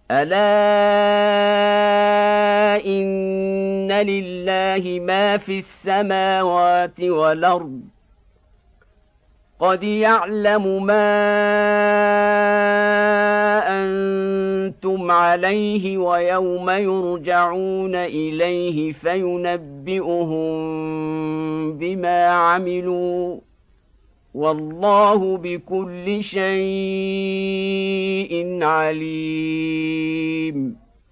ألا إن لله ما في السماوات والأرض قد يعلم ما أنتم عليه ويوم يرجعون إليه فينبئهم بما عملوا والله بكل شيء عليم.